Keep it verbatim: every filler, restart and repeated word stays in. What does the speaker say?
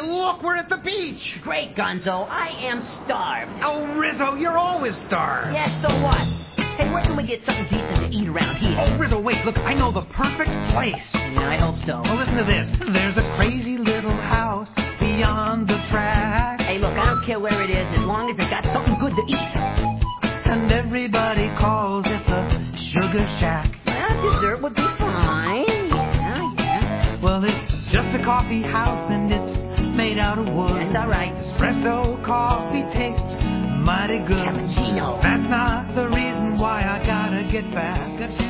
look, we're at the beach. Great, Gonzo. I am starved. Oh, Rizzo, you're always starved. Yeah, so what? Hey, where can we get something decent to eat around here? Oh, Rizzo, wait, look, I know the perfect place. Yeah, I hope so. Well, listen to this. There's a crazy little house beyond the track. Hey, look, I don't care where it is as long as it got something good to eat. And everybody calls it the Sugar Shack. Well, dessert would be fine. Yeah, yeah. Well, it's just a coffee house and it's made out of wood. That's all right. Espresso coffee tastes mighty good. Cappuccino. That's not the reason why I gotta get back.